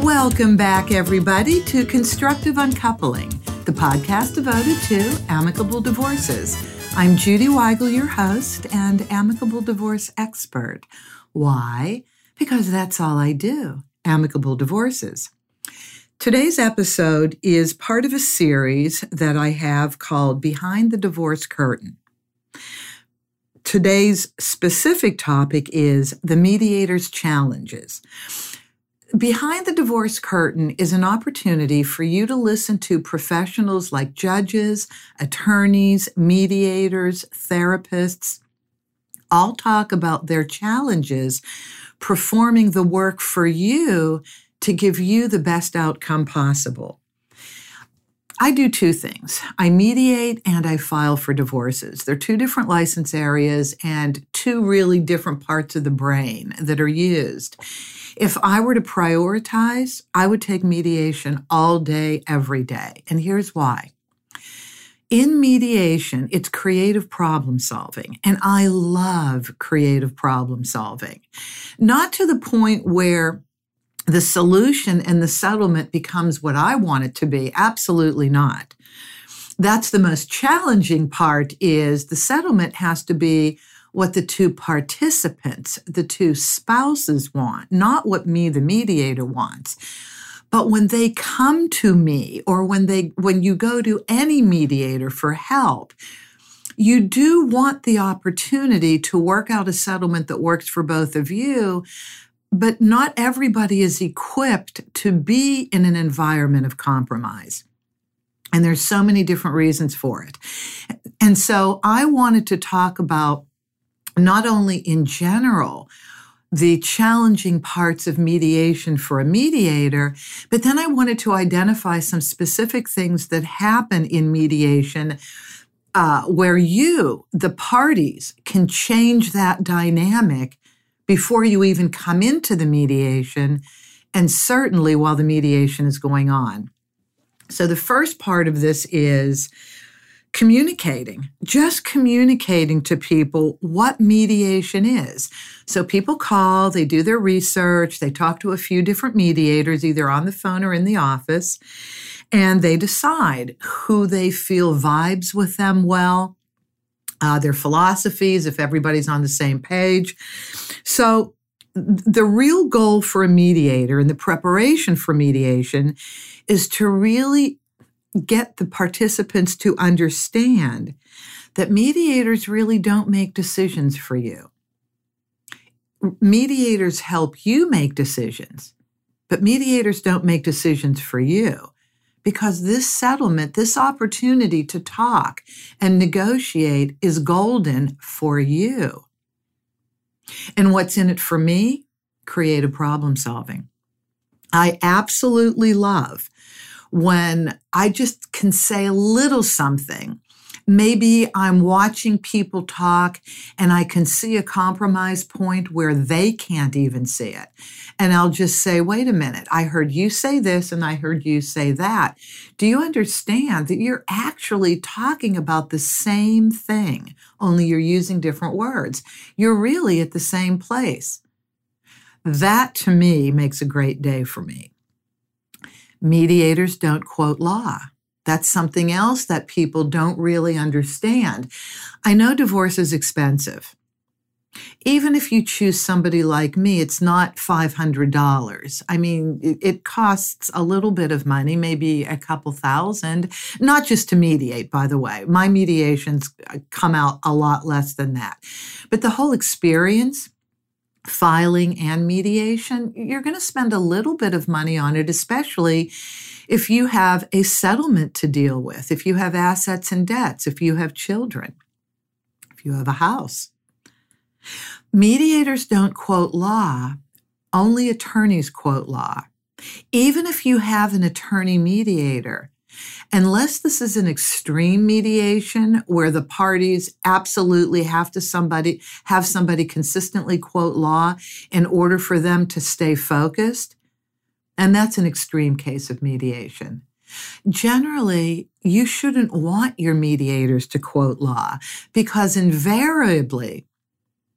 Welcome back, everybody, to Constructive Uncoupling, the podcast devoted to amicable divorces. I'm Judy Weigel, your host and amicable divorce expert. Why? Because that's all I do, amicable divorces. Today's episode is part of a series that I have called Behind the Divorce Curtain. Today's specific topic is the mediator's challenges. Behind the Divorce Curtain is an opportunity for you to listen to professionals like judges, attorneys, mediators, therapists, all talk about their challenges performing the work for you to give you the best outcome possible. I do two things. I mediate and I file for divorces. They're two different license areas and two really different parts of the brain that are used. If I were to prioritize, I would take mediation all day, every day. And here's why. In mediation, it's creative problem solving. And I love creative problem solving. Not to the point where the solution and the settlement becomes what I want it to be. Absolutely not. That's the most challenging part, is the settlement has to be what the two participants, the two spouses want, not what me, the mediator, wants. But when they come to me, or when you go to any mediator for help, you do want the opportunity to work out a settlement that works for both of you, but not everybody is equipped to be in an environment of compromise. And there's so many different reasons for it. And so I wanted to talk about not only in general the challenging parts of mediation for a mediator, but then I wanted to identify some specific things that happen in mediation where you, the parties, can change that dynamic before you even come into the mediation, and certainly while the mediation is going on. So the first part of this is communicating, just communicating to people what mediation is. So people call, they do their research, they talk to a few different mediators, either on the phone or in the office, and they decide who they feel vibes with them well, their philosophies, if everybody's on the same page. So the real goal for a mediator and the preparation for mediation is to really get the participants to understand that mediators really don't make decisions for you. Mediators help you make decisions, but mediators don't make decisions for you, because this settlement, this opportunity to talk and negotiate is golden for you. And what's in it for me? Creative problem solving. I absolutely love when I just can say a little something. Maybe I'm watching people talk and I can see a compromise point where they can't even see it. And I'll just say, wait a minute, I heard you say this and I heard you say that. Do you understand that you're actually talking about the same thing, only you're using different words? You're really at the same place. That, to me, makes a great day for me. Mediators don't quote law. That's something else that people don't really understand. I know divorce is expensive. Even if you choose somebody like me, it's not $500. I mean, it costs a little bit of money, maybe a couple thousand, not just to mediate, by the way. My mediations come out a lot less than that. But the whole experience, filing and mediation, you're going to spend a little bit of money on it, especially if you have a settlement to deal with, if you have assets and debts, if you have children, if you have a house. Mediators don't quote law, only attorneys quote law. Even if you have an attorney mediator, unless this is an extreme mediation where the parties absolutely have somebody consistently quote law in order for them to stay focused, and that's an extreme case of mediation. Generally, you shouldn't want your mediators to quote law, because invariably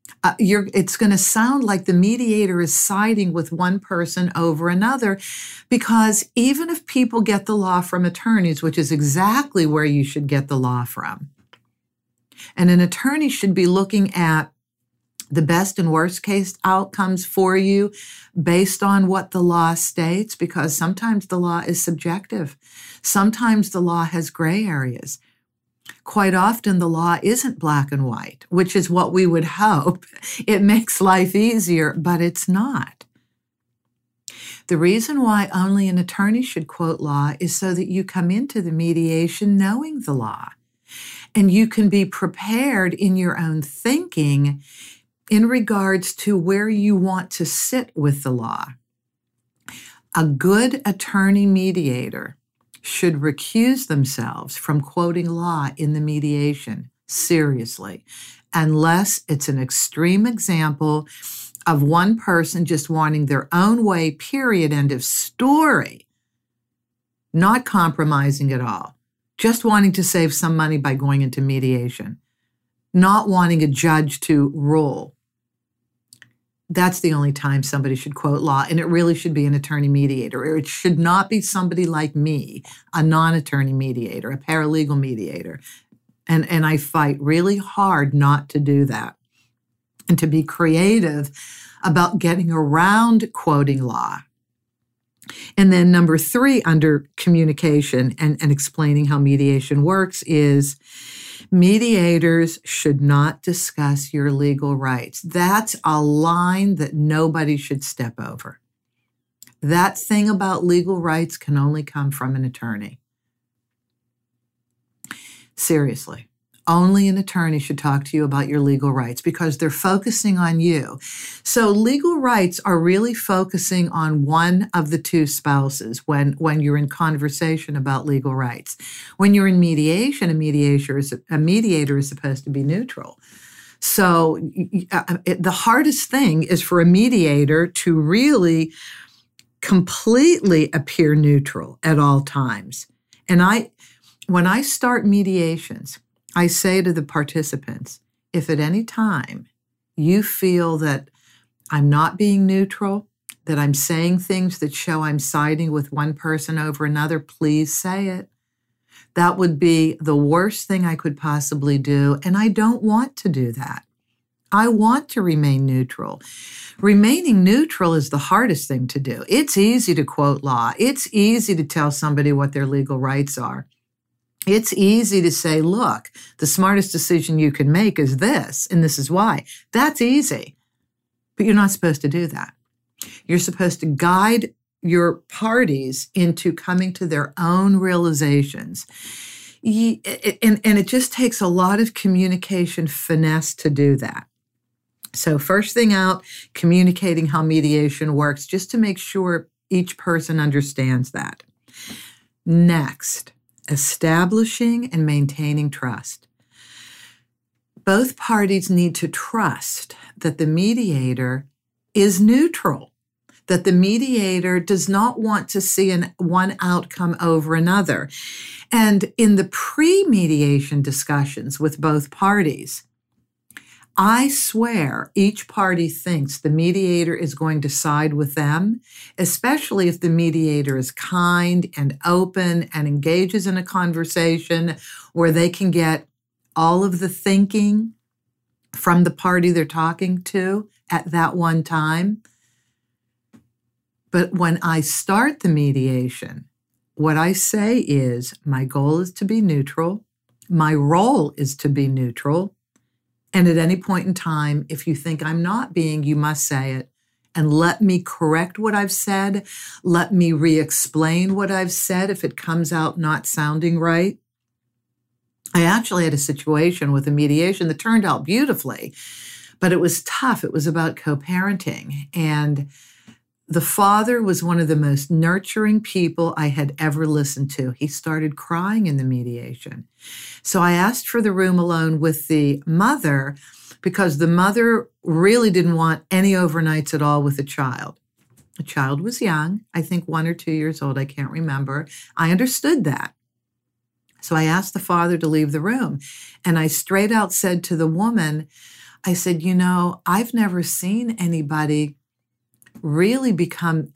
It's going to sound like the mediator is siding with one person over another, because even if people get the law from attorneys, which is exactly where you should get the law from, and an attorney should be looking at the best and worst case outcomes for you based on what the law states, because sometimes the law is subjective. Sometimes the law has gray areas. Quite often, the law isn't black and white, which is what we would hope. It makes life easier, but it's not. The reason why only an attorney should quote law is so that you come into the mediation knowing the law, and you can be prepared in your own thinking in regards to where you want to sit with the law. A good attorney mediator should recuse themselves from quoting law in the mediation, seriously, unless it's an extreme example of one person just wanting their own way, period, end of story, not compromising at all, just wanting to save some money by going into mediation, not wanting a judge to rule. That's the only time somebody should quote law, and it really should be an attorney mediator, or it should not be somebody like me, a non-attorney mediator, a paralegal mediator. And I fight really hard not to do that and to be creative about getting around quoting law. And then number 3 under communication and explaining how mediation works is mediators should not discuss your legal rights. That's a line that nobody should step over. That thing about legal rights can only come from an attorney. Seriously, only an attorney should talk to you about your legal rights because they're focusing on you. So legal rights are really focusing on one of the two spouses when you're in conversation about legal rights. When you're in mediation, a mediator is supposed to be neutral. So the hardest thing is for a mediator to really completely appear neutral at all times. And when I start mediations, I say to the participants, if at any time you feel that I'm not being neutral, that I'm saying things that show I'm siding with one person over another, please say it. That would be the worst thing I could possibly do, and I don't want to do that. I want to remain neutral. Remaining neutral is the hardest thing to do. It's easy to quote law. It's easy to tell somebody what their legal rights are. It's easy to say, look, the smartest decision you can make is this, and this is why. That's easy. But you're not supposed to do that. You're supposed to guide your parties into coming to their own realizations. And it just takes a lot of communication finesse to do that. So first thing out, communicating how mediation works, just to make sure each person understands that. Next, establishing and maintaining trust. Both parties need to trust that the mediator is neutral, that the mediator does not want to see one outcome over another. And in the pre-mediation discussions with both parties, I swear each party thinks the mediator is going to side with them, especially if the mediator is kind and open and engages in a conversation where they can get all of the thinking from the party they're talking to at that one time. But when I start the mediation, what I say is my goal is to be neutral. My role is to be neutral. And at any point in time, if you think I'm not being, you must say it. And let me correct what I've said. Let me re-explain what I've said if it comes out not sounding right. I actually had a situation with a mediation that turned out beautifully, but it was tough. It was about co-parenting. And the father was one of the most nurturing people I had ever listened to. He started crying in the mediation. So I asked for the room alone with the mother because the mother really didn't want any overnights at all with the child. The child was young, I think 1 or 2 years old, I can't remember. I understood that. So I asked the father to leave the room. And I straight out said to the woman, I said, I've never seen any man really become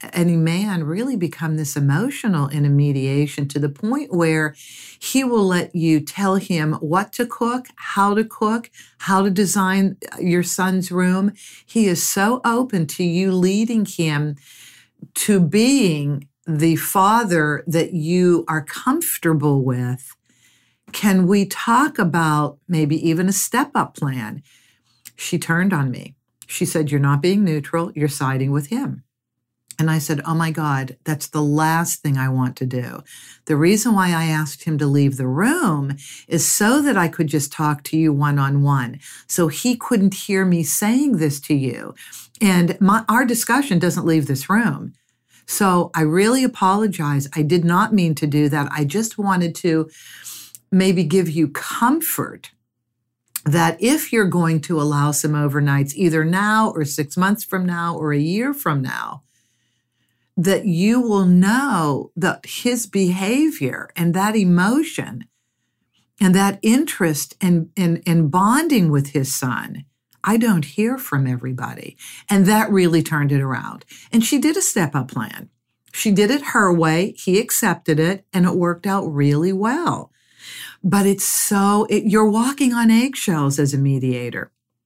this emotional in a mediation to the point where he will let you tell him what to cook, how to design your son's room. He is so open to you leading him to being the father that you are comfortable with. Can we talk about maybe even a step-up plan? She turned on me. She said, you're not being neutral, you're siding with him. And I said, oh my God, that's the last thing I want to do. The reason why I asked him to leave the room is so that I could just talk to you one-on-one. So he couldn't hear me saying this to you. And our discussion doesn't leave this room. So I really apologize. I did not mean to do that. I just wanted to maybe give you comfort that if you're going to allow some overnights, either now or 6 months from now or a year from now, that you will know that his behavior and that emotion and that interest in bonding with his son, I don't hear from everybody. And that really turned it around. And she did a step-up plan. She did it her way. He accepted it, and it worked out really well. But you're walking on eggshells as a mediator.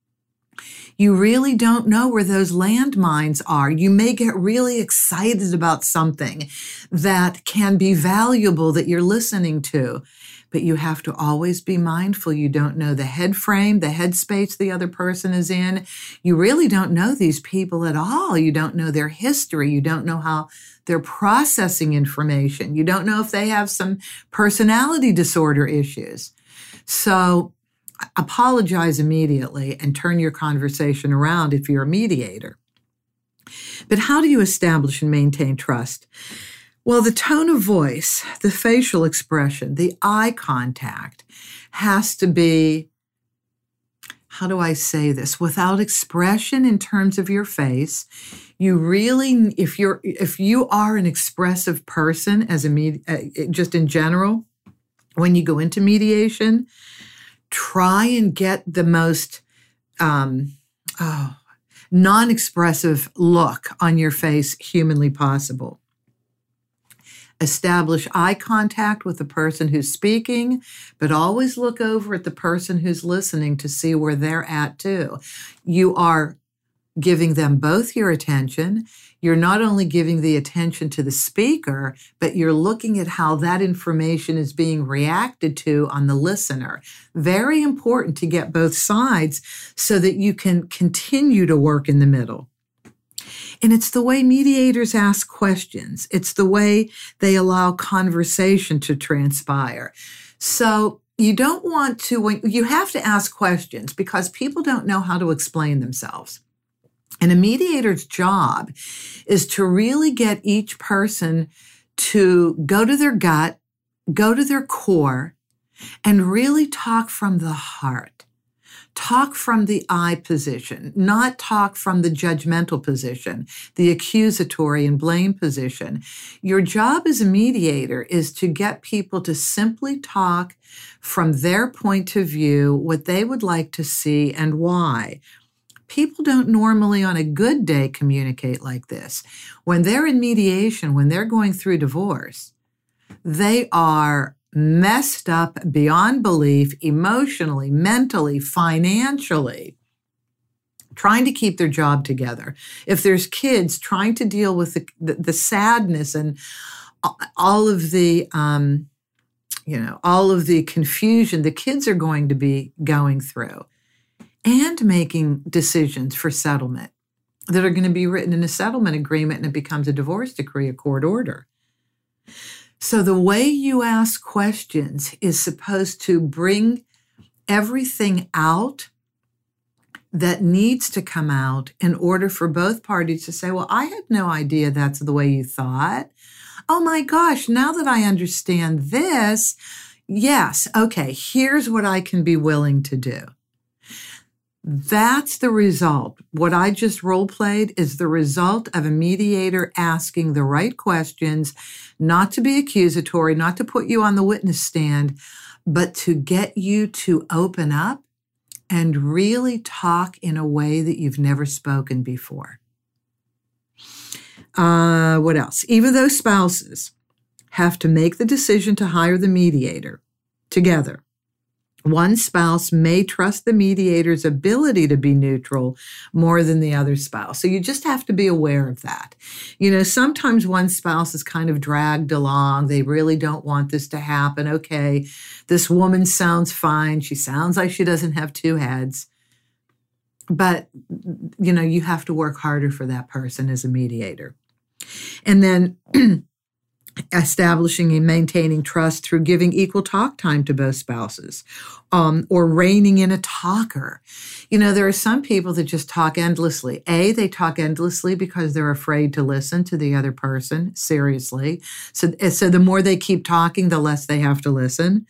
You really don't know where those landmines are. You may get really excited about something that can be valuable that you're listening to, but you have to always be mindful. You don't know the head frame, the headspace the other person is in. You really don't know these people at all. You don't know their history. You don't know how they're processing information. You don't know if they have some personality disorder issues. So apologize immediately and turn your conversation around if you're a mediator. But how do you establish and maintain trust? Well, the tone of voice, the facial expression, the eye contact has to be, how do I say this? Without expression in terms of your face, you really, if you are an expressive person as just in general, when you go into mediation, try and get the most non-expressive look on your face humanly possible. Establish eye contact with the person who's speaking, but always look over at the person who's listening to see where they're at too. You are giving them both your attention. You're not only giving the attention to the speaker, but you're looking at how that information is being reacted to on the listener. Very important to get both sides so that you can continue to work in the middle. And it's the way mediators ask questions. It's the way they allow conversation to transpire. So you don't want to, you have to ask questions because people don't know how to explain themselves. And a mediator's job is to really get each person to go to their gut, go to their core, and really talk from the heart. Talk from the I position, not talk from the judgmental position, the accusatory and blame position. Your job as a mediator is to get people to simply talk from their point of view, what they would like to see and why. People don't normally on a good day communicate like this. When they're in mediation, when they're going through divorce, they are messed up beyond belief, emotionally, mentally, financially, trying to keep their job together. If there's kids, trying to deal with the sadness and all of the, all of the confusion the kids are going to be going through, and making decisions for settlement that are going to be written in a settlement agreement and it becomes a divorce decree, a court order. So the way you ask questions is supposed to bring everything out that needs to come out in order for both parties to say, well, I had no idea that's the way you thought. Oh my gosh, now that I understand this, yes, okay, here's what I can be willing to do. That's the result. What I just role played is the result of a mediator asking the right questions, not to be accusatory, not to put you on the witness stand, but to get you to open up and really talk in a way that you've never spoken before. What else? Even though spouses have to make the decision to hire the mediator together, one spouse may trust the mediator's ability to be neutral more than the other spouse. So you just have to be aware of that. Sometimes one spouse is kind of dragged along. They really don't want this to happen. Okay, this woman sounds fine. She sounds like she doesn't have two heads. But, you have to work harder for that person as a mediator. And then establishing and maintaining trust through giving equal talk time to both spouses, or reining in a talker. There are some people that just talk endlessly. They talk endlessly because they're afraid to listen to the other person, seriously. So the more they keep talking, the less they have to listen.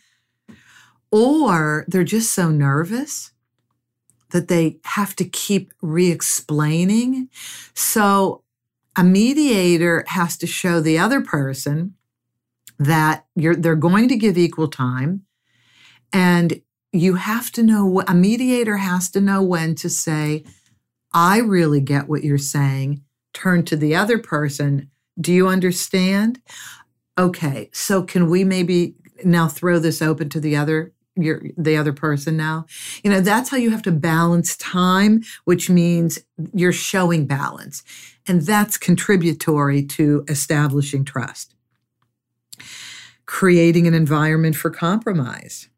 Or they're just so nervous that they have to keep re-explaining. So a mediator has to show the other person that they're going to give equal time, and you have to know, a mediator has to know when to say, I really get what you're saying. Turn to the other person. Do you understand? Okay, so can we maybe now throw this open to the other person now? That's how you have to balance time, which means you're showing balance. And that's contributory to establishing trust. Creating an environment for compromise.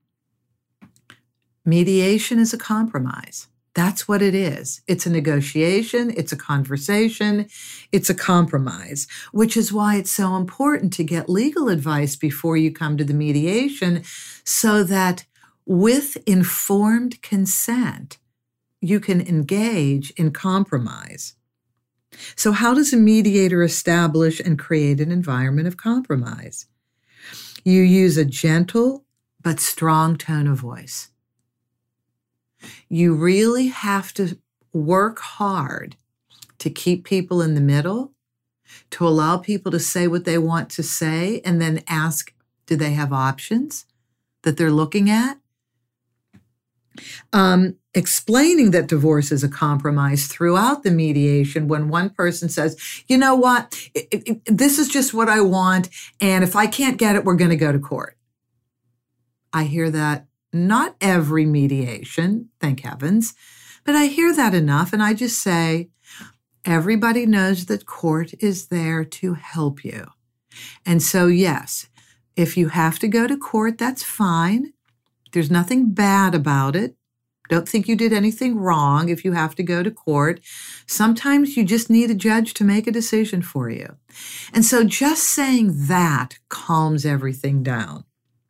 Mediation is a compromise. That's what it is. It's a negotiation, it's a conversation, it's a compromise, which is why it's so important to get legal advice before you come to the mediation, so that with informed consent, you can engage in compromise. So how does a mediator establish and create an environment of compromise? You use a gentle but strong tone of voice. You really have to work hard to keep people in the middle, to allow people to say what they want to say, and then ask, do they have options that they're looking at? Explaining that divorce is a compromise throughout the mediation. When one person says, you know what, this is just what I want, and if I can't get it, we're going to go to court. I hear that not every mediation, thank heavens, but I hear that enough, and I just say, everybody knows that court is there to help you. And so, yes, if you have to go to court, that's fine. There's nothing bad about it. Don't think you did anything wrong if you have to go to court. Sometimes you just need a judge to make a decision for you. And so just saying that calms everything down.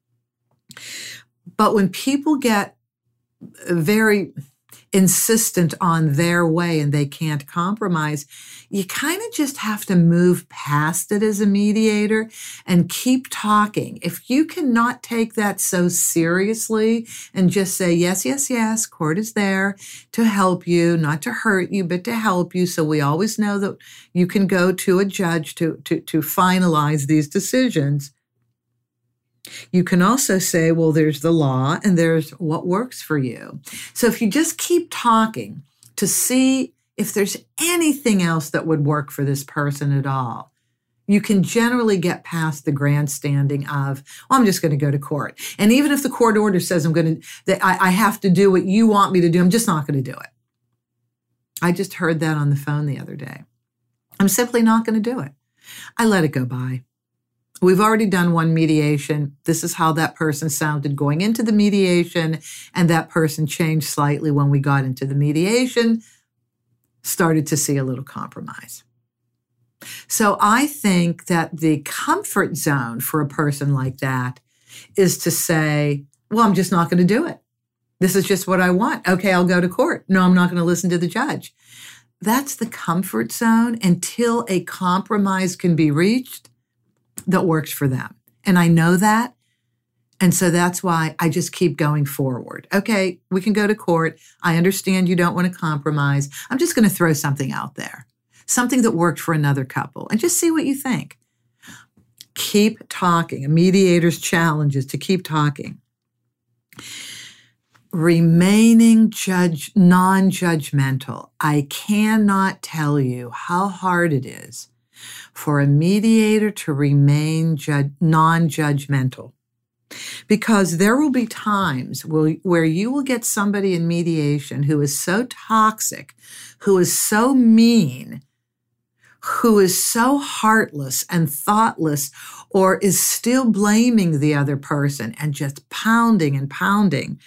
But when people get very insistent on their way and they can't compromise, you kind of just have to move past it as a mediator and keep talking. If you cannot take that so seriously and just say, yes, yes, yes, court is there to help you, not to hurt you, but to help you. So we always know that you can go to a judge to finalize these decisions. You can also say, well, there's the law and there's what works for you. So if you just keep talking to see if there's anything else that would work for this person at all, you can generally get past the grandstanding of, well, I'm just going to go to court. And even if the court order says I have to do what you want me to do, I'm just not going to do it. I just heard that on the phone the other day. I'm simply not going to do it. I let it go by. We've already done one mediation. This is how that person sounded going into the mediation, and that person changed slightly when we got into the mediation, started to see a little compromise. So I think that the comfort zone for a person like that is to say, well, I'm just not going to do it. This is just what I want. Okay, I'll go to court. No, I'm not going to listen to the judge. That's the comfort zone until a compromise can be reached that works for them. And I know that. And so that's why I just keep going forward. Okay, we can go to court. I understand you don't want to compromise. I'm just going to throw something out there, something that worked for another couple, and just see what you think. Keep talking. A mediator's challenge is to keep talking. remaining non-judgmental. I cannot tell you how hard it is for a mediator to remain non-judgmental, because there will be times where you will get somebody in mediation who is so toxic, who is so mean, who is so heartless and thoughtless, or is still blaming the other person and just pounding and pounding.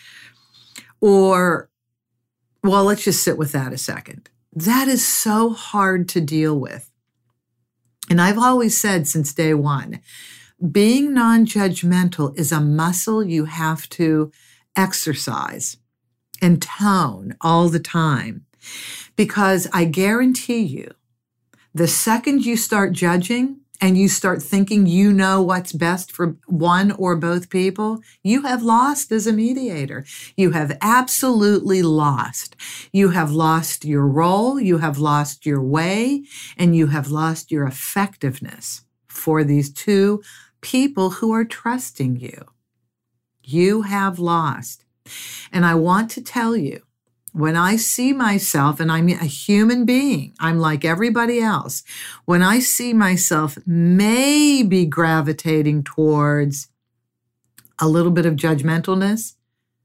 Or, well, let's just sit with that a second. That is so hard to deal with. And I've always said since day one, being non-judgmental is a muscle you have to exercise and tone all the time. Because I guarantee you, the second you start judging and you start thinking you know what's best for one or both people, you have lost as a mediator. You have absolutely lost. You have lost your role, you have lost your way, and you have lost your effectiveness for these two people who are trusting you. You have lost. And I want to tell you, when I see myself, and I'm a human being, I'm like everybody else, when I see myself maybe gravitating towards a little bit of judgmentalness,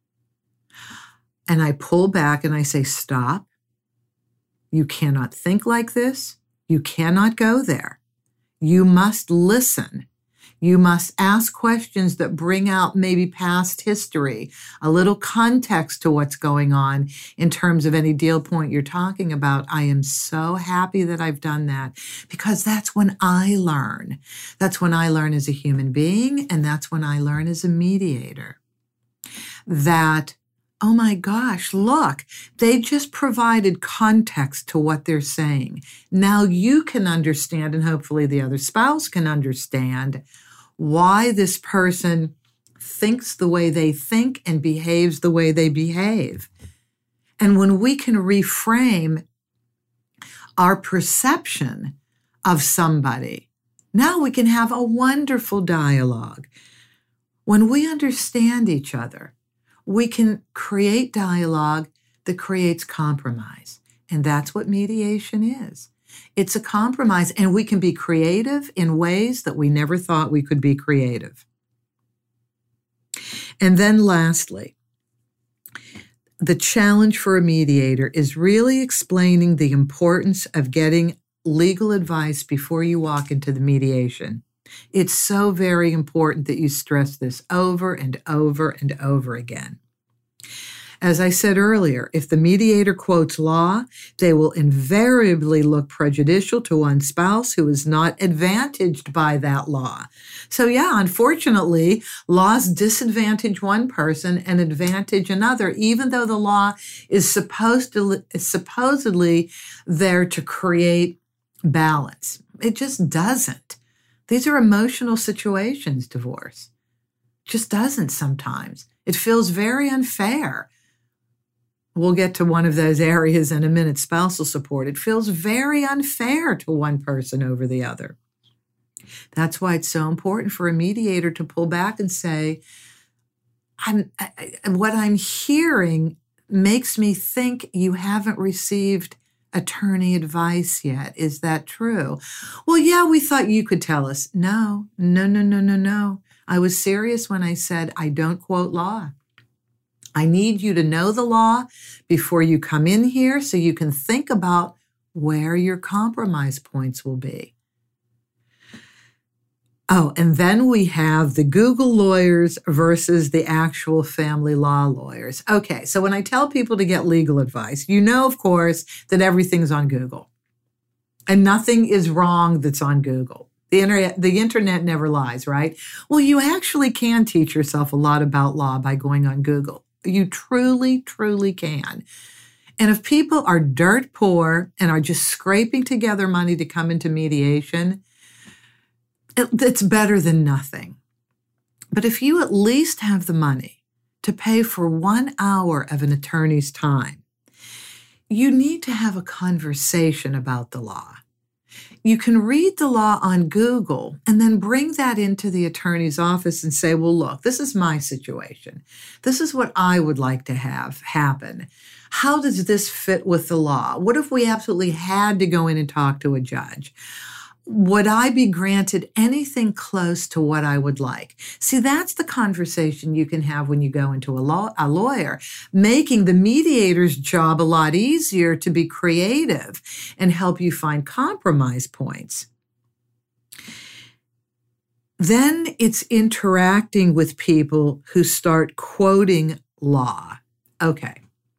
and I pull back and I say, stop. You cannot think like this. You cannot go there. You must listen. You must ask questions that bring out maybe past history, a little context to what's going on in terms of any deal point you're talking about. I am so happy that I've done that, because that's when I learn. That's when I learn as a human being, and that's when I learn as a mediator. That, oh my gosh, look, they just provided context to what they're saying. Now you can understand, and hopefully the other spouse can understand, why this person thinks the way they think and behaves the way they behave. And when we can reframe our perception of somebody, now we can have a wonderful dialogue. When we understand each other, we can create dialogue that creates compromise. And that's what mediation is. It's a compromise, and we can be creative in ways that we never thought we could be creative. And then lastly, the challenge for a mediator is really explaining the importance of getting legal advice before you walk into the mediation. It's so very important that you stress this over and over and over again. As I said earlier, if the mediator quotes law, they will invariably look prejudicial to one spouse who is not advantaged by that law. So yeah, unfortunately, laws disadvantage one person and advantage another, even though the law is supposedly there to create balance. It just doesn't. These are emotional situations, divorce. Just doesn't sometimes. It feels very unfair. We'll get to one of those areas in a minute, spousal support. It feels very unfair to one person over the other. That's why it's so important for a mediator to pull back and say, what I'm hearing makes me think you haven't received attorney advice yet. Is that true? Well, yeah, we thought you could tell us. No. I was serious when I said I don't quote law. I need you to know the law before you come in here so you can think about where your compromise points will be. Oh, and then we have the Google lawyers versus the actual family law lawyers. Okay, so when I tell people to get legal advice, you know, of course, that everything's on Google. And nothing is wrong that's on Google. The internet never lies, right? Well, you actually can teach yourself a lot about law by going on Google. You truly, truly can. And if people are dirt poor and are just scraping together money to come into mediation, it's better than nothing. But if you at least have the money to pay for 1 hour of an attorney's time, you need to have a conversation about the law. You can read the law on Google and then bring that into the attorney's office and say, well, look, this is my situation. This is what I would like to have happen. How does this fit with the law? What if we absolutely had to go in and talk to a judge? Would I be granted anything close to what I would like? See, that's the conversation you can have when you go into a lawyer, making the mediator's job a lot easier to be creative and help you find compromise points. Then it's interacting with people who start quoting law. Okay.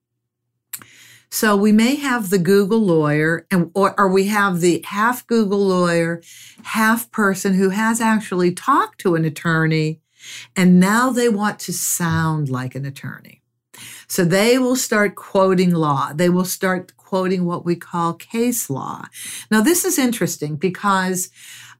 So we may have the Google lawyer, or we have the half Google lawyer, half person who has actually talked to an attorney, and now they want to sound like an attorney. So they will start quoting law. They will start quoting what we call case law. Now, this is interesting because,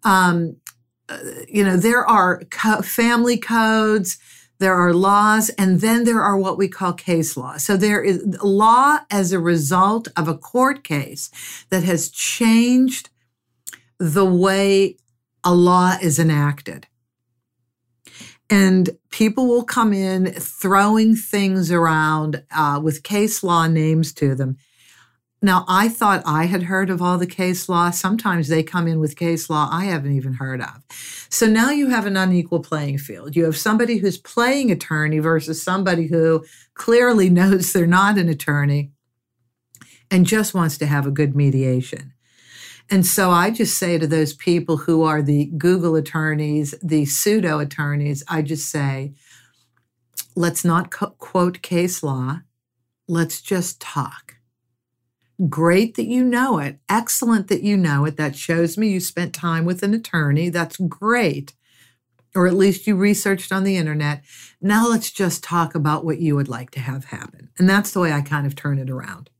there are family codes, there are laws, and then there are what we call case law. So there is law as a result of a court case that has changed the way a law is enacted. And people will come in throwing things around with case law names to them. Now, I thought I had heard of all the case law. Sometimes they come in with case law I haven't even heard of. So now you have an unequal playing field. You have somebody who's playing attorney versus somebody who clearly knows they're not an attorney and just wants to have a good mediation. And so I just say to those people who are the Google attorneys, the pseudo attorneys, I just say, let's not quote case law. Let's just talk. Great that you know it. Excellent that you know it. That shows me you spent time with an attorney. That's great. Or at least you researched on the internet. Now let's just talk about what you would like to have happen. And that's the way I kind of turn it around.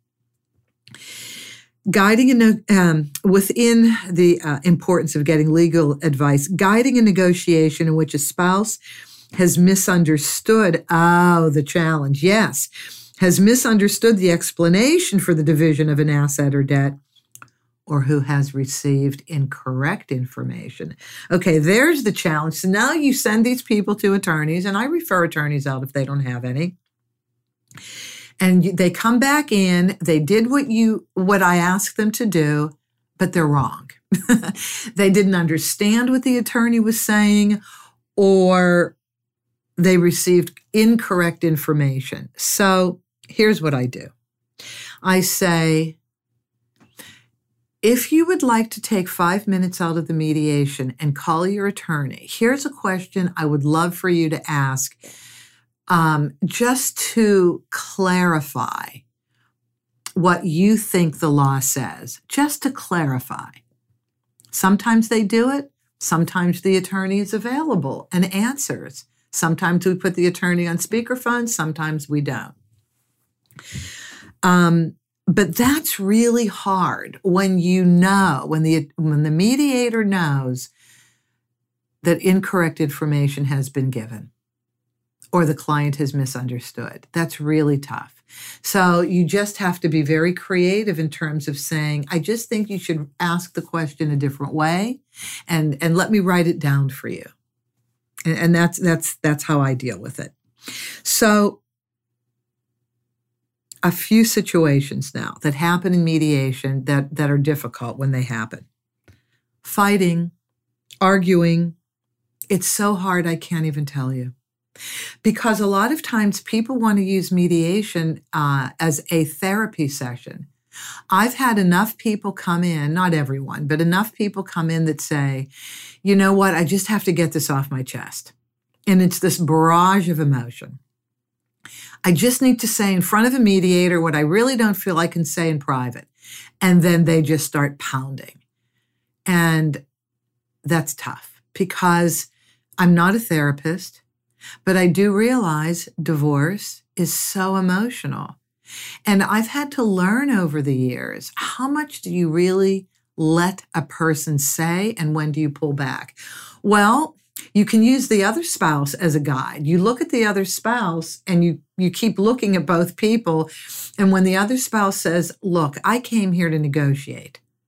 Guiding within the importance of getting legal advice, guiding a negotiation in which a spouse has misunderstood. Oh, the challenge. Yes. Has misunderstood the explanation for the division of an asset or debt, or who has received incorrect information. Okay, there's the challenge. So now you send these people to attorneys, and I refer attorneys out if they don't have any. And they come back in, they did what I asked them to do, but they're wrong. They didn't understand what the attorney was saying, or they received incorrect information. So here's what I do. I say, if you would like to take 5 minutes out of the mediation and call your attorney, here's a question I would love for you to ask just to clarify what you think the law says, just to clarify. Sometimes they do it. Sometimes the attorney is available and answers. Sometimes we put the attorney on speakerphone. Sometimes we don't. But that's really hard when the mediator knows that incorrect information has been given or the client has misunderstood. That's really tough. So you just have to be very creative in terms of saying, I just think you should ask the question a different way and let me write it down for you. And that's how I deal with it. So a few situations now that happen in mediation that are difficult when they happen. Fighting, arguing, it's so hard I can't even tell you. Because a lot of times people want to use mediation as a therapy session. I've had enough people come in, not everyone, but enough people come in that say, you know what, I just have to get this off my chest. And it's this barrage of emotion. I just need to say in front of a mediator what I really don't feel I can say in private. And then they just start pounding. And that's tough because I'm not a therapist, but I do realize divorce is so emotional. And I've had to learn over the years, how much do you really let a person say and when do you pull back? Well, you can use the other spouse as a guide. You look at the other spouse and you keep looking at both people. And when the other spouse says, look, I came here to negotiate.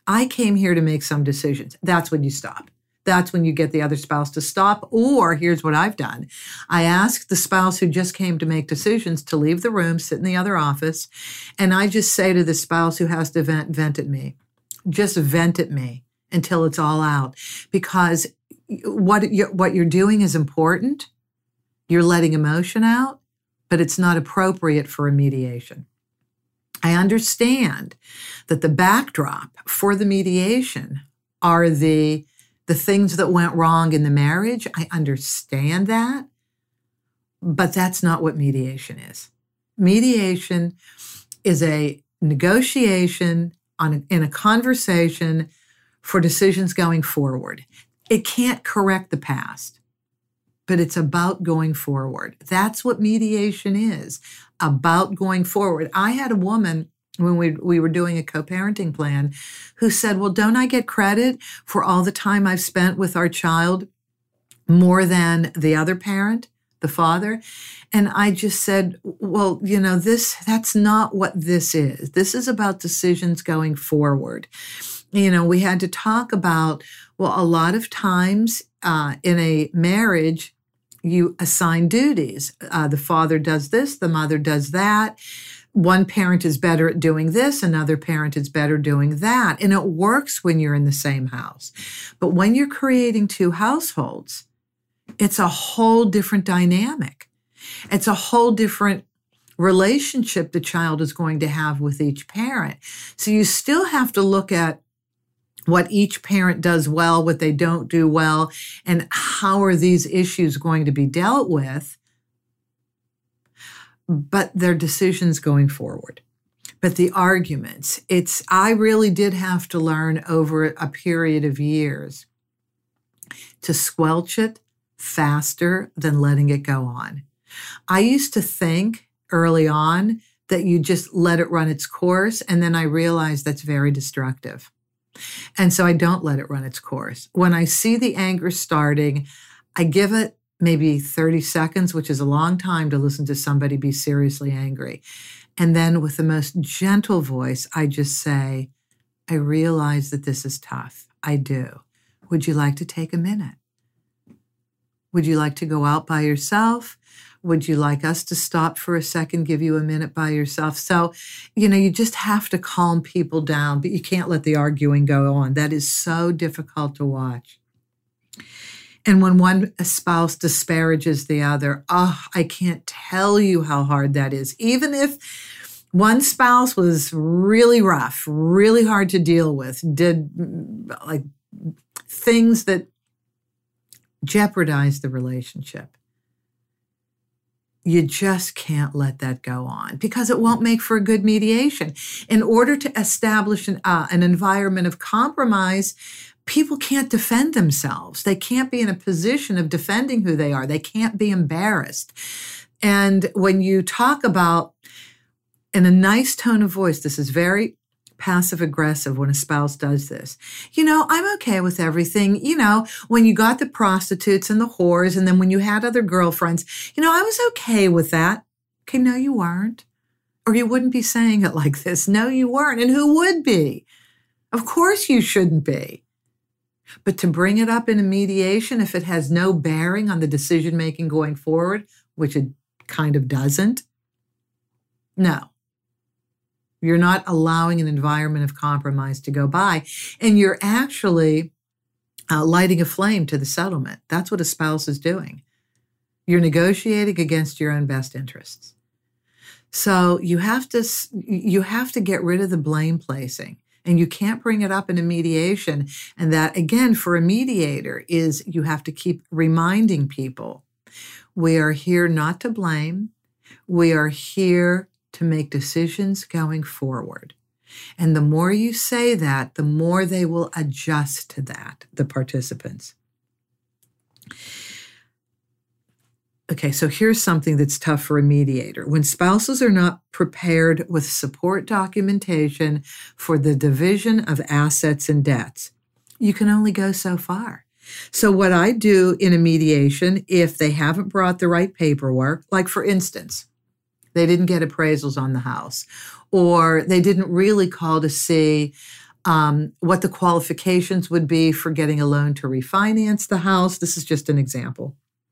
I came here to make some decisions. That's when you stop. That's when you get the other spouse to stop. Or here's what I've done. I ask the spouse who just came to make decisions to leave the room, sit in the other office, and I just say to the spouse who has to vent at me, just vent at me until it's all out. Because what you're doing is important. You're letting emotion out, but it's not appropriate for a mediation. I understand that the backdrop for the mediation are the things that went wrong in the marriage. I understand that, but that's not what mediation is. Mediation is a negotiation in a conversation for decisions going forward. It can't correct the past, but it's about going forward. That's what mediation is, about going forward. I had a woman when we were doing a co-parenting plan who said, well, don't I get credit for all the time I've spent with our child more than the other parent, the father? And I just said, well, that's not what this is. This is about decisions going forward. We had to talk about, well, a lot of times in a marriage, you assign duties. The father does this, the mother does that. One parent is better at doing this, another parent is better doing that. And it works when you're in the same house. But when you're creating two households, it's a whole different dynamic. It's a whole different relationship the child is going to have with each parent. So you still have to look at what each parent does well, what they don't do well, and how are these issues going to be dealt with. But their decisions going forward. But the arguments, I really did have to learn over a period of years to squelch it faster than letting it go on. I used to think early on that you just let it run its course, and then I realized that's very destructive. And so I don't let it run its course. When I see the anger starting, I give it maybe 30 seconds, which is a long time to listen to somebody be seriously angry. And then with the most gentle voice, I just say, I realize that this is tough. I do. Would you like to take a minute? Would you like to go out by yourself? Would you like us to stop for a second, give you a minute by yourself? So, you just have to calm people down, but you can't let the arguing go on. That is so difficult to watch. And when one spouse disparages the other, I can't tell you how hard that is. Even if one spouse was really rough, really hard to deal with, did like things that jeopardized the relationship, you just can't let that go on because it won't make for a good mediation. In order to establish an environment of compromise, people can't defend themselves. They can't be in a position of defending who they are. They can't be embarrassed. And when you talk about in a nice tone of voice, this is very passive aggressive when a spouse does this. I'm okay with everything. When you got the prostitutes and the whores, and then when you had other girlfriends, I was okay with that. Okay, no, you weren't. Or you wouldn't be saying it like this. No, you weren't. And who would be? Of course you shouldn't be. But to bring it up in a mediation, if it has no bearing on the decision-making going forward, which it kind of doesn't, no. You're not allowing an environment of compromise to go by. And you're actually lighting a flame to the settlement. That's what a spouse is doing. You're negotiating against your own best interests. So you have to get rid of the blame placing. And you can't bring it up in a mediation. And that, again, for a mediator is you have to keep reminding people, we are here not to blame. We are here to make decisions going forward. And the more you say that, the more they will adjust to that, the participants. Okay, so here's something that's tough for a mediator. When spouses are not prepared with support documentation for the division of assets and debts, you can only go so far. So what I do in a mediation, if they haven't brought the right paperwork, like for instance, they didn't get appraisals on the house, or they didn't really call to see what the qualifications would be for getting a loan to refinance the house. This is just an example.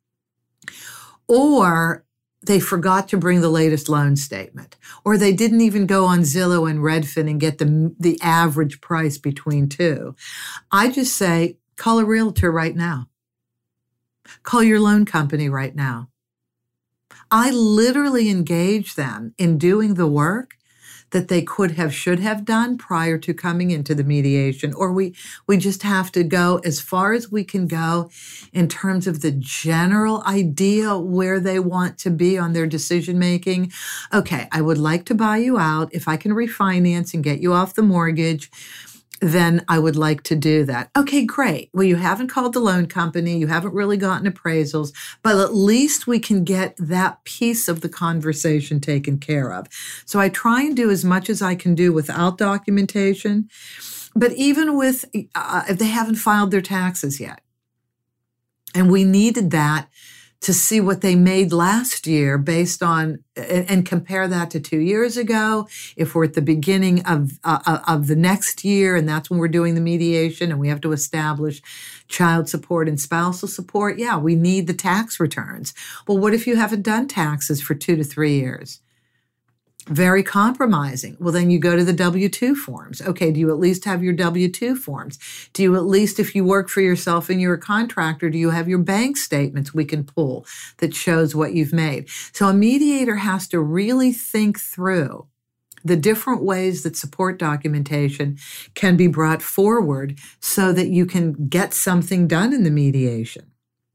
Or they forgot to bring the latest loan statement, or they didn't even go on Zillow and Redfin and get the average price between two. I just say, call a realtor right now. Call your loan company right now. I literally engage them in doing the work that they should have done prior to coming into the mediation. Or we just have to go as far as we can go in terms of the general idea where they want to be on their decision making. Okay, I would like to buy you out. If I can refinance and get you off the mortgage, then I would like to do that. Okay, great. Well, you haven't called the loan company. You haven't really gotten appraisals, but at least we can get that piece of the conversation taken care of. So I try and do as much as I can do without documentation, but even with, if they haven't filed their taxes yet, and we needed that to see what they made last year based on, and compare that to 2 years ago. If we're at the beginning of the next year, and that's when we're doing the mediation, and we have to establish child support and spousal support, yeah, we need the tax returns. Well, what if you haven't done taxes for 2 to 3 years? Very compromising. Well, then you go to the W-2 forms. Okay, do you at least have your W-2 forms? Do you at least, if you work for yourself and you're a contractor, do you have your bank statements we can pull that shows what you've made? So a mediator has to really think through the different ways that support documentation can be brought forward so that you can get something done in the mediation,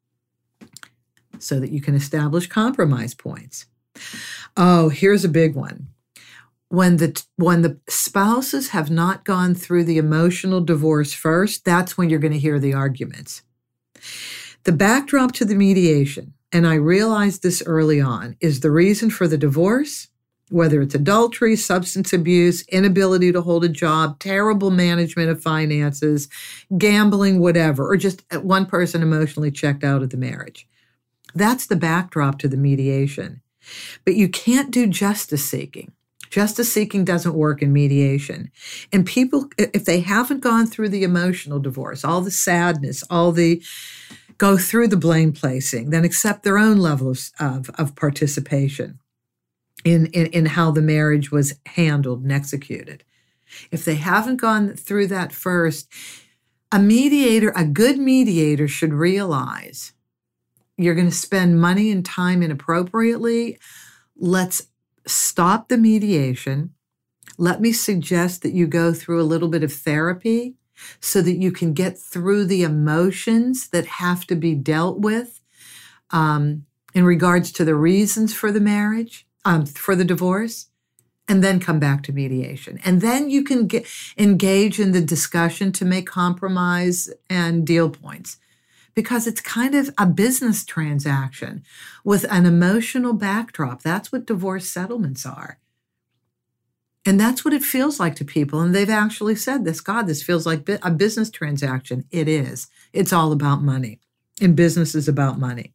so that you can establish compromise points. Oh, here's a big one. When the spouses have not gone through the emotional divorce first, that's when you're going to hear the arguments. The backdrop to the mediation, and I realized this early on, is the reason for the divorce, whether it's adultery, substance abuse, inability to hold a job, terrible management of finances, gambling, whatever, or just one person emotionally checked out of the marriage. That's the backdrop to the mediation. But you can't do justice seeking. Justice seeking doesn't work in mediation. And people, if they haven't gone through the emotional divorce, all the sadness, go through the blame placing, then accept their own level of participation in how the marriage was handled and executed. If they haven't gone through that first, a good mediator should realize you're going to spend money and time inappropriately. Let's stop the mediation. Let me suggest that you go through a little bit of therapy so that you can get through the emotions that have to be dealt with in regards to the reasons for the marriage, for the divorce, and then come back to mediation. And then you can engage in the discussion to make compromise and deal points. Because it's kind of a business transaction with an emotional backdrop. That's what divorce settlements are. And that's what it feels like to people. And they've actually said this, God, this feels like a business transaction. It is. It's all about money. And business is about money.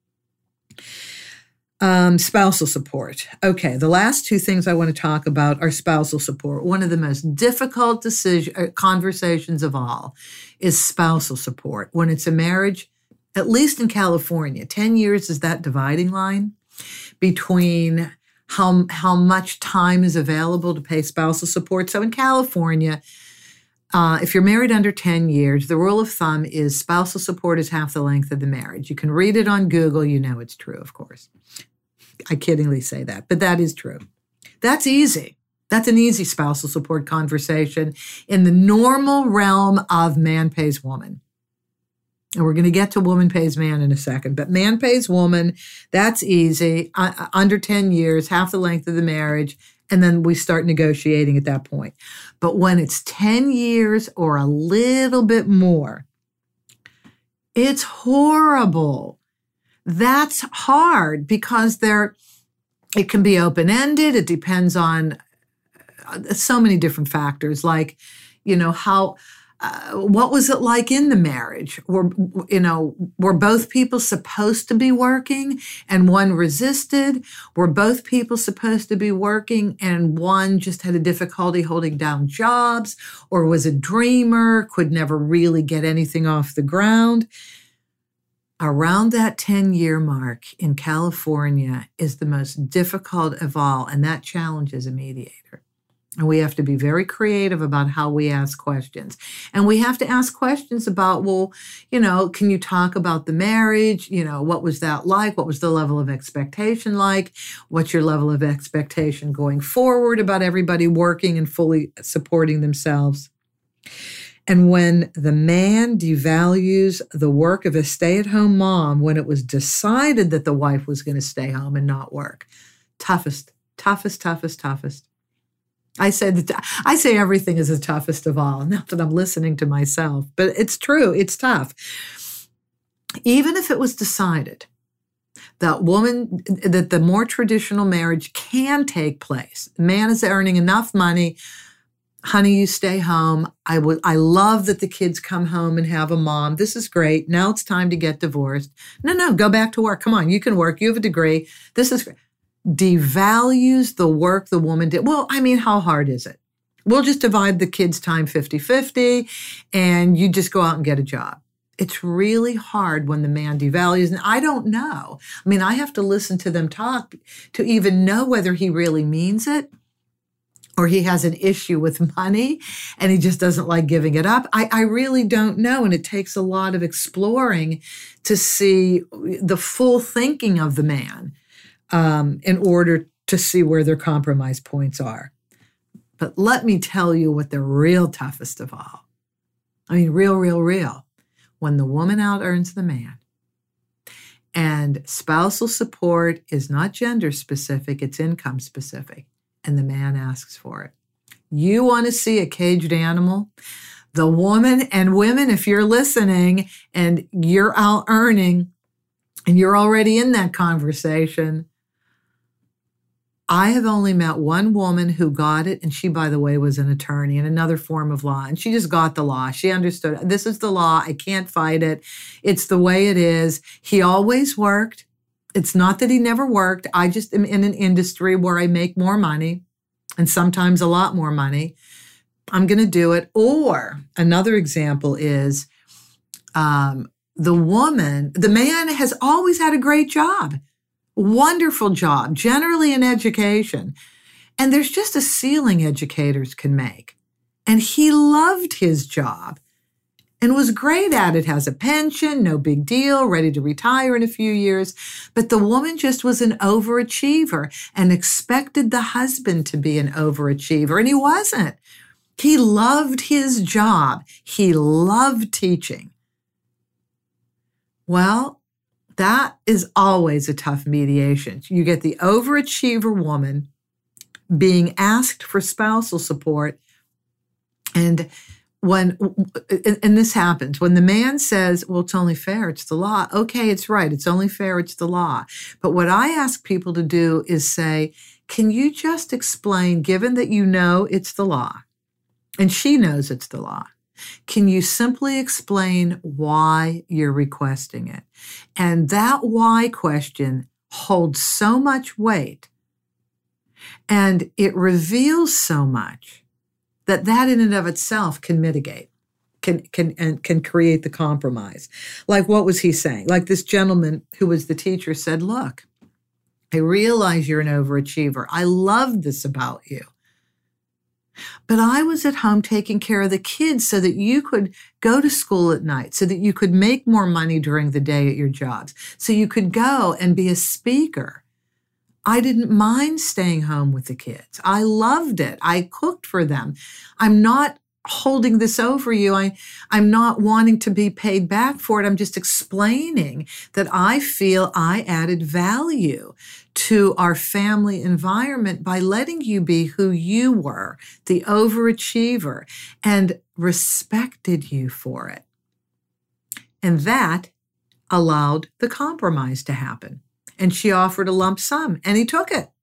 Spousal support. Okay, the last two things I want to talk about are spousal support. One of the most difficult conversations of all is spousal support. When it's a marriage, at least in California, 10 years is that dividing line between how much time is available to pay spousal support. So in California, if you're married under 10 years, the rule of thumb is spousal support is half the length of the marriage. You can read it on Google. You know it's true, of course. I kiddingly say that, but that is true. That's easy. That's an easy spousal support conversation in the normal realm of man pays woman. And we're going to get to woman pays man in a second, but man pays woman, that's easy. Under 10 years, half the length of the marriage, and then we start negotiating at that point. But when it's 10 years or a little bit more, it's horrible. That's hard because it can be open-ended. It depends on so many different factors, like, how what was it like in the marriage? Were both people supposed to be working and one resisted? Were both people supposed to be working and one just had a difficulty holding down jobs, or was a dreamer, could never really get anything off the ground? Around that 10-year mark in California is the most difficult of all, and that challenges a mediator. And we have to be very creative about how we ask questions. And we have to ask questions about, can you talk about the marriage? What was that like? What was the level of expectation like? What's your level of expectation going forward about everybody working and fully supporting themselves? And when the man devalues the work of a stay-at-home mom, when it was decided that the wife was going to stay home and not work, toughest. I say everything is the toughest of all. Not that I'm listening to myself, but it's true. It's tough. Even if it was decided that the more traditional marriage can take place, man is earning enough money, honey, you stay home. I love that the kids come home and have a mom. This is great. Now it's time to get divorced. No, go back to work. Come on, you can work. You have a degree. This is great. Devalues the work the woman did. Well, how hard is it? We'll just divide the kids' time 50-50 and you just go out and get a job. It's really hard when the man devalues. And I don't know. I have to listen to them talk to even know whether he really means it or he has an issue with money and he just doesn't like giving it up. I really don't know. And it takes a lot of exploring to see the full thinking of the man. In order to see where their compromise points are. But let me tell you what the real toughest of all. Real. When the woman out-earns the man. And spousal support is not gender specific, it's income specific. And the man asks for it. You want to see a caged animal? The woman and women, if you're listening and you're out-earning and you're already in that conversation, I have only met one woman who got it, and she, by the way, was an attorney in another form of law, and she just got the law. She understood, this is the law. I can't fight it. It's the way it is. He always worked. It's not that he never worked. I just am in an industry where I make more money, and sometimes a lot more money. I'm going to do it. Or another example is the man has always had a great job. Wonderful job, generally in education. And there's just a ceiling educators can make. And he loved his job and was great at it, has a pension, no big deal, ready to retire in a few years. But the woman just was an overachiever and expected the husband to be an overachiever. And he wasn't. He loved his job. He loved teaching. Well, that is always a tough mediation. You get the overachiever woman being asked for spousal support. And this happens, when the man says, well, it's only fair, it's the law. Okay, it's right. It's only fair, it's the law. But what I ask people to do is say, can you just explain, given that you know it's the law, and she knows it's the law, can you simply explain why you're requesting it? And that why question holds so much weight and it reveals so much that in and of itself can mitigate, can create the compromise. Like, what was he saying? Like, this gentleman who was the teacher said, look, I realize you're an overachiever. I love this about you. But I was at home taking care of the kids so that you could go to school at night, so that you could make more money during the day at your jobs, so you could go and be a speaker. I didn't mind staying home with the kids. I loved it. I cooked for them. I'm not holding this over you. I'm not wanting to be paid back for it. I'm just explaining that I feel I added value to our family environment by letting you be who you were, the overachiever, and respected you for it. And that allowed the compromise to happen. And she offered a lump sum, and he took it.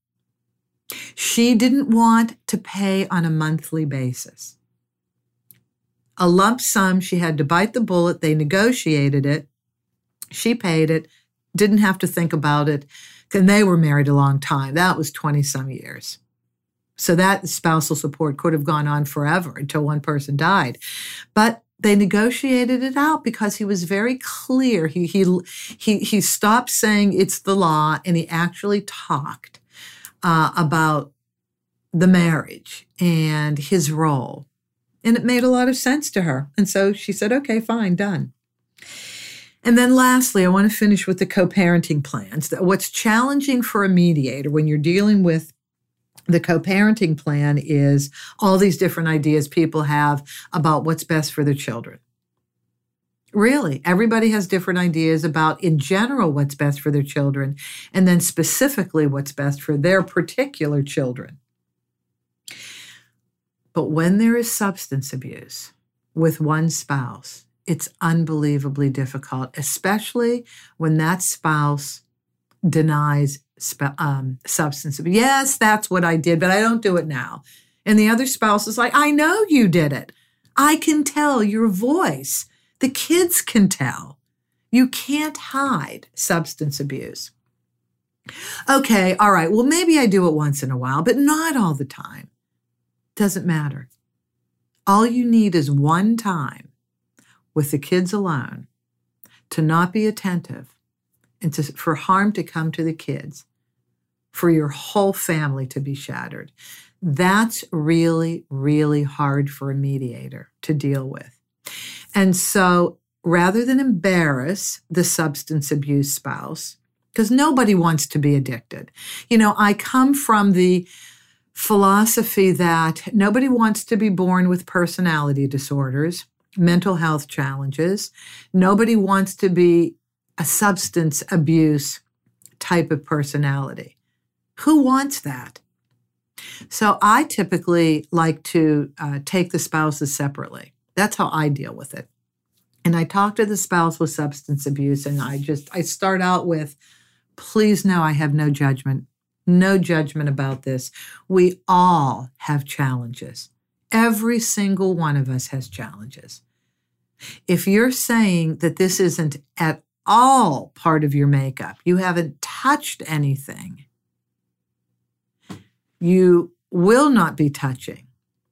She didn't want to pay on a monthly basis. a lump sum. She had to bite the bullet. They negotiated it. She paid it, didn't have to think about it. And they were married a long time. That was 20 some years. So that spousal support could have gone on forever until one person died. But they negotiated it out because he was very clear. He stopped saying it's the law, and he actually talked about the marriage and his role. And it made a lot of sense to her. And so she said, okay, fine, done. And then lastly, I want to finish with the co-parenting plans. What's challenging for a mediator when you're dealing with the co-parenting plan is all these different ideas people have about what's best for their children. Really, everybody has different ideas about, in general, what's best for their children, and then specifically what's best for their particular children. But when there is substance abuse with one spouse, it's unbelievably difficult, especially when that spouse denies substance abuse. Yes, that's what I did, but I don't do it now. And the other spouse is like, I know you did it. I can tell your voice. The kids can tell. You can't hide substance abuse. Okay, all right, well, maybe I do it once in a while, but not all the time. Doesn't matter. All you need is one time with the kids alone to not be attentive and for harm to come to the kids, for your whole family to be shattered. That's really, really hard for a mediator to deal with. And so rather than embarrass the substance abuse spouse, because nobody wants to be addicted. I come from the philosophy that nobody wants to be born with personality disorders, mental health challenges. Nobody wants to be a substance abuse type of personality. Who wants that? So I typically like to take the spouses separately. That's how I deal with it. And I talk to the spouse with substance abuse, and I start out with, please know I have no judgment about this. We all have challenges. Every single one of us has challenges. If you're saying that this isn't at all part of your makeup, you haven't touched anything, you will not be touching.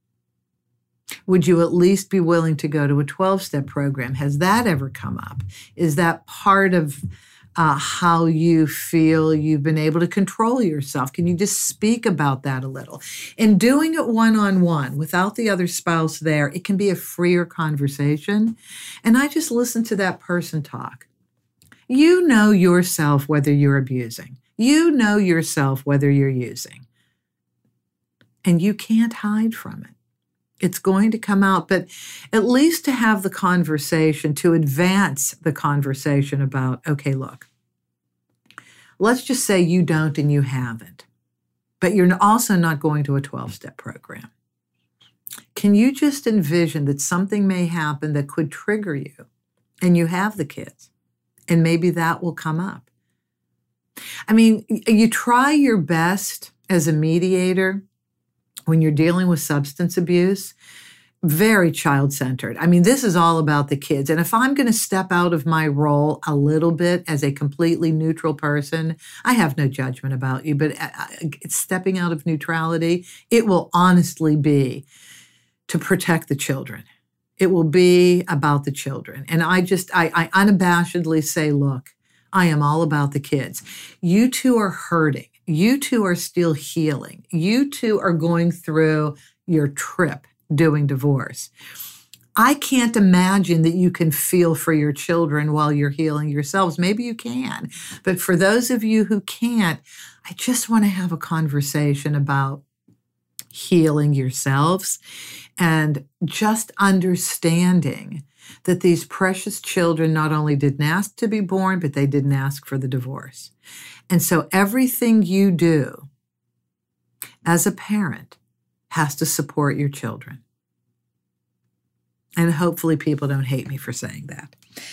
Would you at least be willing to go to a 12-step program? Has that ever come up? Is that part of how you feel you've been able to control yourself? Can you just speak about that a little? And doing it one-on-one without the other spouse there, it can be a freer conversation. And I just listen to that person talk. You know yourself whether you're abusing. You know yourself whether you're using. And you can't hide from it. It's going to come out, but at least to have the conversation, to advance the conversation about, okay, look, let's just say you don't and you haven't, but you're also not going to a 12-step program. Can you just envision that something may happen that could trigger you, and you have the kids, and maybe that will come up? I mean, you try your best as a mediator when you're dealing with substance abuse, very child-centered. I mean, this is all about the kids. And if I'm going to step out of my role a little bit as a completely neutral person, I have no judgment about you, but stepping out of neutrality, it will honestly be to protect the children. It will be about the children. And I unabashedly say, look, I am all about the kids. You two are hurting. You two are still healing. You two are going through your trip doing divorce. I can't imagine that you can feel for your children while you're healing yourselves. Maybe you can. But for those of you who can't, I just want to have a conversation about healing yourselves and just understanding that these precious children not only didn't ask to be born, but they didn't ask for the divorce. And so everything you do as a parent has to support your children. And hopefully people don't hate me for saying that.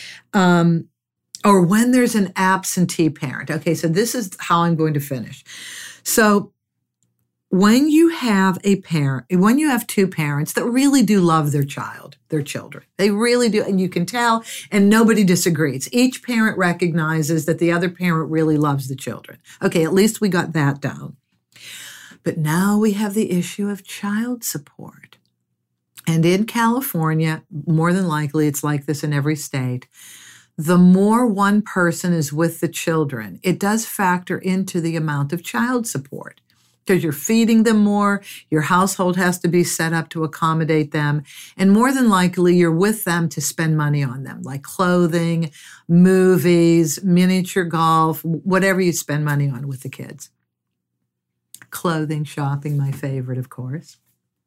Or when there's an absentee parent. Okay, so this is how I'm going to finish. So when you have two parents that really do love their child, their children. They really do. And you can tell, and nobody disagrees. Each parent recognizes that the other parent really loves the children. Okay, at least we got that down. But now we have the issue of child support. And in California, more than likely, it's like this in every state, the more one person is with the children, it does factor into the amount of child support. Because you're feeding them more, your household has to be set up to accommodate them, and more than likely you're with them to spend money on them, like clothing, movies, miniature golf, whatever you spend money on with the kids. Clothing, shopping, my favorite, of course.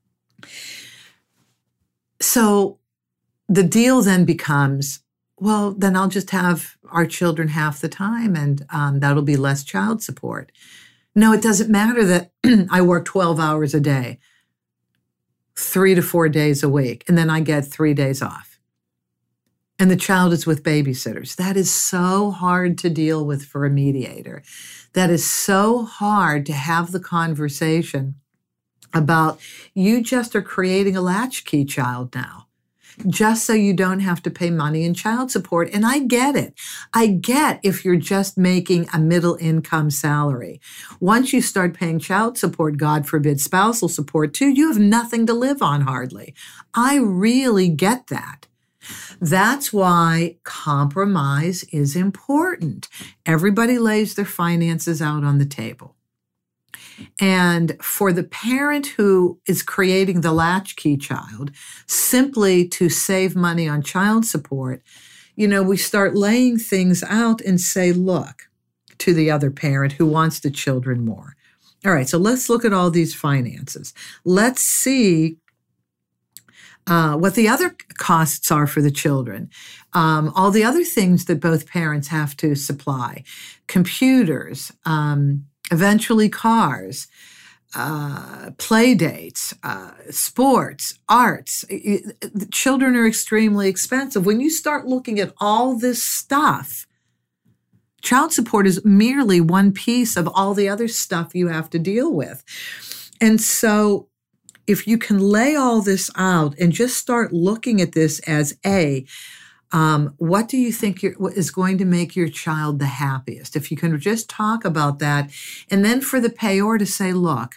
So the deal then becomes, well, then I'll just have our children half the time, and that'll be less child support. No, it doesn't matter that I work 12 hours a day, 3 to 4 days a week, and then I get 3 days off. And the child is with babysitters. That is so hard to deal with for a mediator. That is so hard to have the conversation about you just are creating a latchkey child now, just so you don't have to pay money in child support. And I get it. I get if you're just making a middle income salary. Once you start paying child support, God forbid, spousal support too, you have nothing to live on hardly. I really get that. That's why compromise is important. Everybody lays their finances out on the table. And for the parent who is creating the latchkey child simply to save money on child support, we start laying things out and say, look, to the other parent who wants the children more. All right, so let's look at all these finances. Let's see what the other costs are for the children. All the other things that both parents have to supply. Computers, eventually cars, play dates, sports, arts. Children are extremely expensive. When you start looking at all this stuff, child support is merely one piece of all the other stuff you have to deal with. And so if you can lay all this out and just start looking at this as what do you think is going to make your child the happiest? If you can just talk about that. And then for the payor to say, look,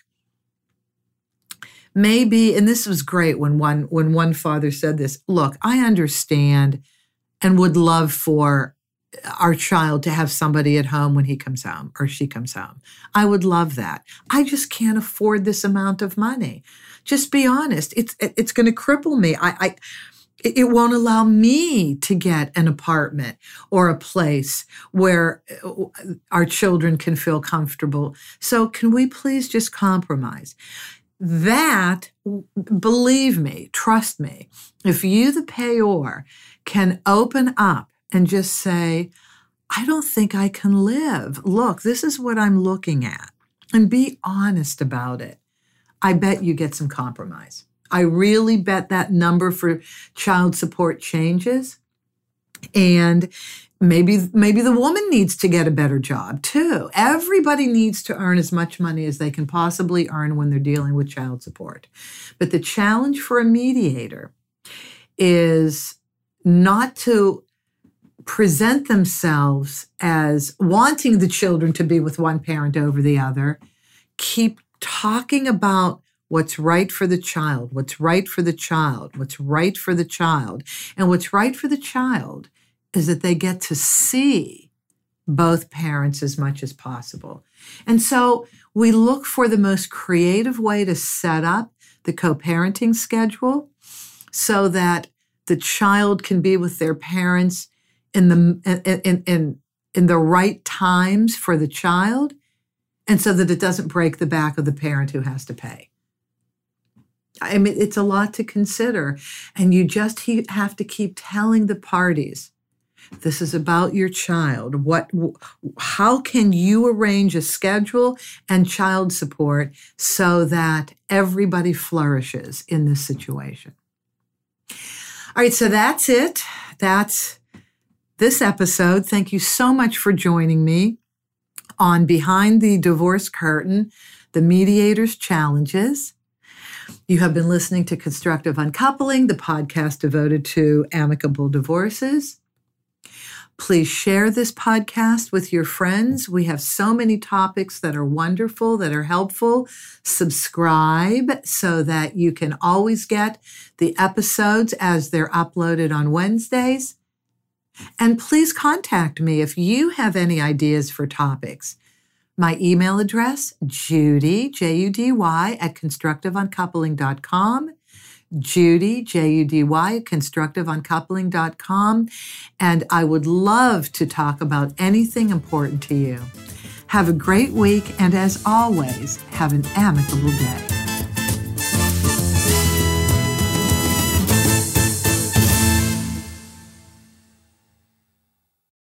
maybe, and this was great when one father said this, look, I understand and would love for our child to have somebody at home when he comes home or she comes home. I would love that. I just can't afford this amount of money. Just be honest. It's going to cripple me. It won't allow me to get an apartment or a place where our children can feel comfortable. So can we please just compromise? That, believe me, trust me, if you, the payor, can open up and just say, I don't think I can live. Look, this is what I'm looking at. And be honest about it. I bet you get some compromise. I really bet that number for child support changes. And maybe the woman needs to get a better job too. Everybody needs to earn as much money as they can possibly earn when they're dealing with child support. But the challenge for a mediator is not to present themselves as wanting the children to be with one parent over the other. Keep talking about what's right for the child, what's right for the child, what's right for the child. And what's right for the child is that they get to see both parents as much as possible. And so we look for the most creative way to set up the co-parenting schedule so that the child can be with their parents in the right times for the child, and so that it doesn't break the back of the parent who has to pay. I mean, it's a lot to consider, and you just have to keep telling the parties, this is about your child. How can you arrange a schedule and child support so that everybody flourishes in this situation? All right, so that's it. That's this episode. Thank you so much for joining me on Behind the Divorce Curtain, the Mediator's Challenges. You have been listening to Constructive Uncoupling, the podcast devoted to amicable divorces. Please share this podcast with your friends. We have so many topics that are wonderful, that are helpful. Subscribe so that you can always get the episodes as they're uploaded on Wednesdays. And please contact me if you have any ideas for topics. My email address, Judy, Judy, at constructiveuncoupling.com. Judy, Judy, at constructiveuncoupling.com. And I would love to talk about anything important to you. Have a great week, and as always, have an amicable day.